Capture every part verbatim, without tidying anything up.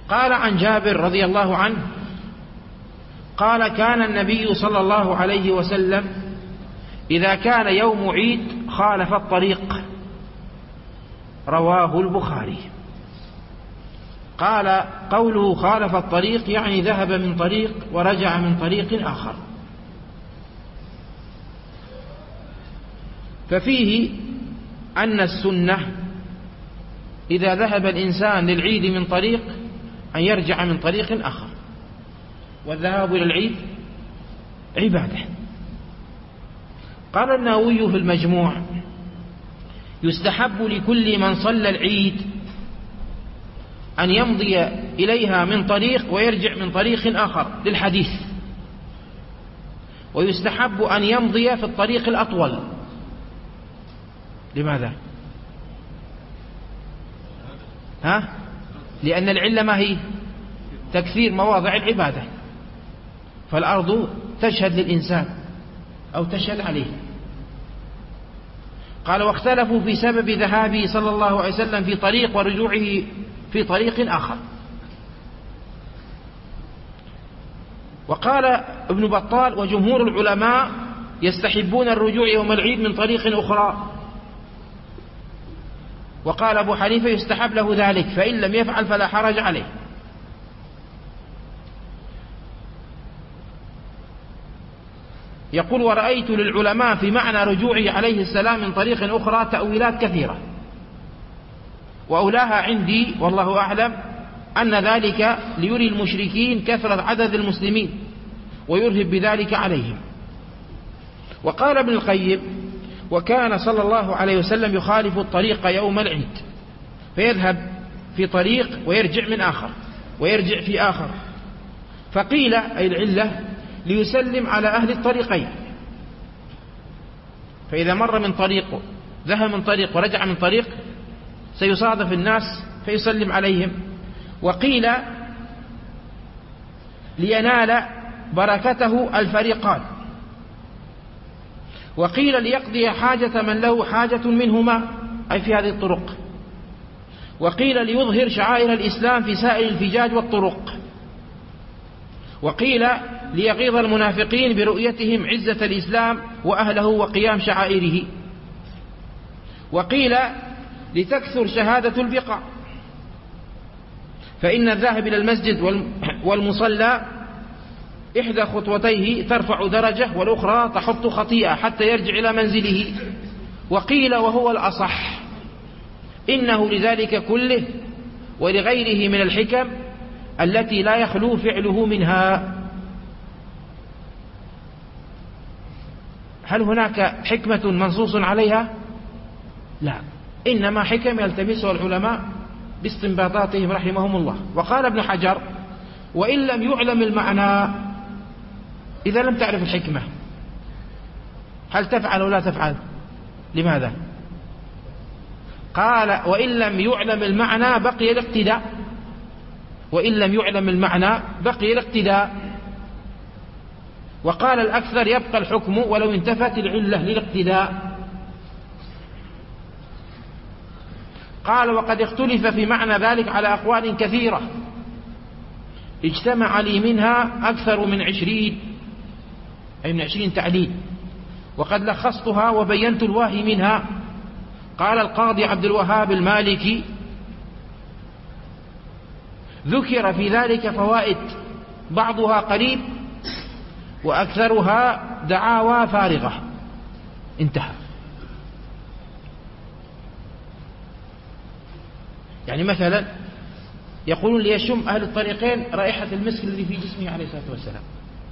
قال عن جابر رضي الله عنه قال كان النبي صلى الله عليه وسلم إذا كان يوم عيد خالف الطريق. رواه البخاري. قال قوله خالف الطريق يعني ذهب من طريق ورجع من طريق آخر. ففيه أن السنة إذا ذهب الإنسان للعيد من طريق أن يرجع من طريق آخر، والذهاب إلى العيد عبادة. قال النووي في المجموع يستحب لكل من صلى العيد أن يمضي إليها من طريق ويرجع من طريق آخر للحديث، ويستحب أن يمضي في الطريق الأطول. لماذا؟ ها؟ لأن العلة ما هي؟ تكثير مواضع العبادة، فالأرض تشهد للإنسان أو تشهد عليه. قال واختلفوا في سبب ذهابه صلى الله عليه وسلم في طريق ورجوعه في طريق آخر. وقال ابن بطال وجمهور العلماء يستحبون الرجوع يوم العيد من طريق أخرى. وقال أبو حنيفة يستحب له ذلك، فإن لم يفعل فلا حرج عليه. يقول ورأيت للعلماء في معنى رجوعه عليه السلام من طريق أخرى تأويلات كثيرة، وأولاها عندي والله أعلم أن ذلك ليري المشركين كثرة عدد المسلمين ويرهب بذلك عليهم. وقال ابن القيم وكان صلى الله عليه وسلم يخالف الطريق يوم العيد، فيذهب في طريق ويرجع من آخر ويرجع في آخر. فقيل أي العلة ليسلم على أهل الطريقين، فإذا مر من طريق ذهب من طريق ورجع من طريق سيصادف الناس فيسلم عليهم. وقيل لينال بركته الفريقان. وقيل ليقضي حاجة من له حاجة منهما أي في هذه الطرق. وقيل ليظهر شعائر الإسلام في سائر الفجاج والطرق. وقيل ليغيظ المنافقين برؤيتهم عزة الإسلام وأهله وقيام شعائره. وقيل لتكثر شهادة البقاء، فإن الذاهب إلى المسجد والمصلى إحدى خطوتيه ترفع درجة والأخرى تحط خطيئة حتى يرجع إلى منزله. وقيل وهو الأصح إنه لذلك كله ولغيره من الحكم التي لا يخلو فعله منها. هل هناك حكمة منصوص عليها؟ لا، إنما حكم يلتمسها العلماء باستنباطاتهم رحمهم الله. وقال ابن حجر وإن لم يعلم المعنى، إذا لم تعرف الحكمة هل تفعل ولا تفعل؟ لماذا؟ قال وإن لم يعلم المعنى بقي الاقتداء، وإن لم يعلم المعنى بقي الاقتداء. وقال الأكثر يبقى الحكم ولو انتفت العلة للاقتداء. قال وقد اختلف في معنى ذلك على أقوال كثيرة اجتمع لي منها أكثر من عشرين أي من عشرين تعليل، وقد لخصتها وبينت الواهي منها. قال القاضي عبد الوهاب المالكي ذكر في ذلك فوائد بعضها قريب وأكثرها دعاوى فارغة. انتهى. يعني مثلا يقولون ليشم أهل الطريقين رائحة المسك الذي في جسمه عليه الصلاة والسلام،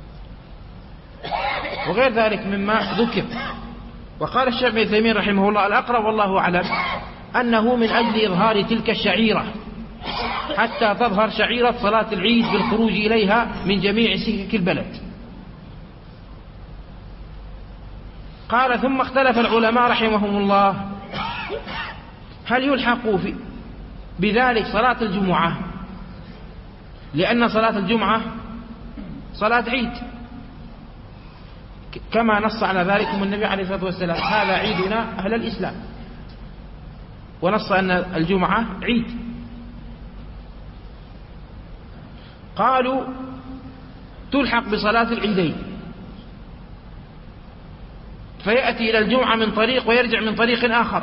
وغير ذلك مما ذكر. وقال الشيخ ابن تيمية رحمه الله الأقرب والله أعلم أنه من أجل إظهار تلك الشعيرة حتى تظهر شعيرة صلاة العيد بالخروج إليها من جميع سكك البلد. قال ثم اختلف العلماء رحمهم الله هل يلحق في بذلك صلاة الجمعة، لأن صلاة الجمعة صلاة عيد كما نص على ذلك النبي عليه الصلاة والسلام هذا عيدنا أهل الإسلام، ونص أن الجمعة عيد. قالوا تلحق بصلاة العيدين، فيأتي إلى الجمعة من طريق ويرجع من طريق آخر،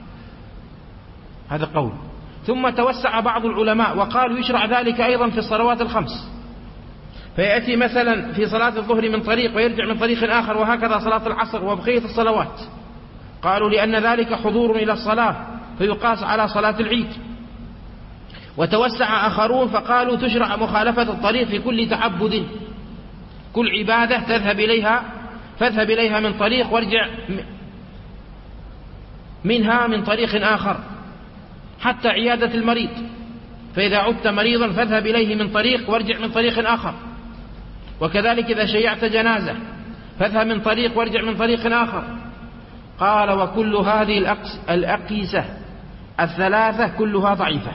هذا قول. ثم توسع بعض العلماء وقالوا يشرع ذلك أيضا في الصلوات الخمس، فيأتي مثلا في صلاة الظهر من طريق ويرجع من طريق آخر، وهكذا صلاة العصر وبقية الصلوات. قالوا لأن ذلك حضور إلى الصلاة فيقاس على صلاة العيد. وتوسع آخرون فقالوا تشرع مخالفة الطريق في كل تعبد، كل عبادة تذهب إليها فاذهب إليها من طريق وارجع منها من طريق آخر، حتى عيادة المريض، فإذا عدت مريضا فاذهب إليه من طريق وارجع من طريق آخر. وكذلك إذا شيعت جنازة فاذهب من طريق وارجع من طريق آخر. قال وكل هذه الأقيسة الثلاثة كلها ضعيفة،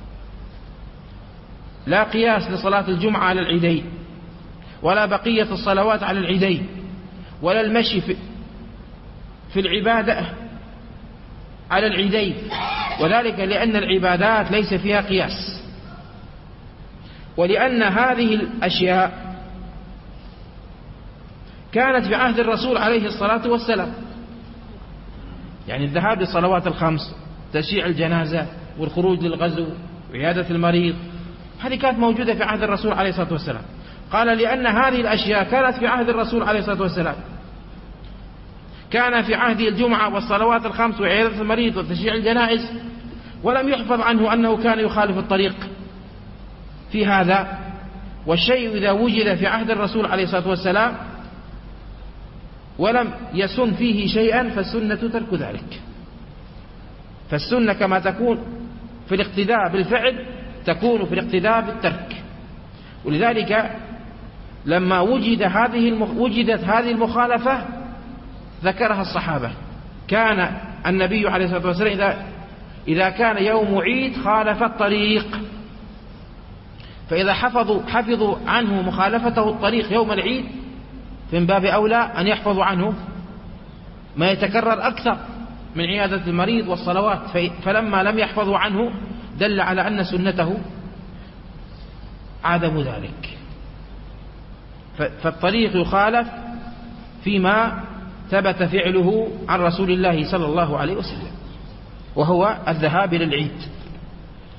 لا قياس لصلاة الجمعة على العيدين، ولا بقية الصلوات على العيدين، ولا المشي في العبادة على العيدين، وذلك لأن العبادات ليس فيها قياس، ولأن هذه الأشياء كانت في عهد الرسول عليه الصلاة والسلام، يعني الذهاب للصلوات الخمس، تشييع الجنازة، والخروج للغزو، وعيادة المريض، هذه كانت موجودة في عهد الرسول عليه الصلاة والسلام. قال لأن هذه الأشياء كانت في عهد الرسول عليه الصلاة والسلام، كان في عهده الجمعة والصلوات الخمس وعيادة المريض وتشييع الجنائز، ولم يحفظ عنه أنه كان يخالف الطريق في هذا. والشيء إذا وجد في عهد الرسول عليه الصلاة والسلام ولم يسن فيه شيئا فالسنة ترك ذلك. فالسنة كما تكون في الاقتداء بالفعل تكون في الاقتداء بالترك. ولذلك لما وجد هذه وجدت هذه المخالفة ذكرها الصحابة. كان النبي عليه الصلاة والسلام إذا إذا كان يوم عيد خالف الطريق، فإذا حفظوا حفظوا عنه مخالفته الطريق يوم العيد من باب أولى أن يحفظوا عنه ما يتكرر أكثر من عيادة المريض والصلوات. فلما لم يحفظوا عنه دل على أن سنته عدم ذلك. فالطريق يخالف فيما ثبت فعله عن رسول الله صلى الله عليه وسلم، وهو الذهاب إلى العيد.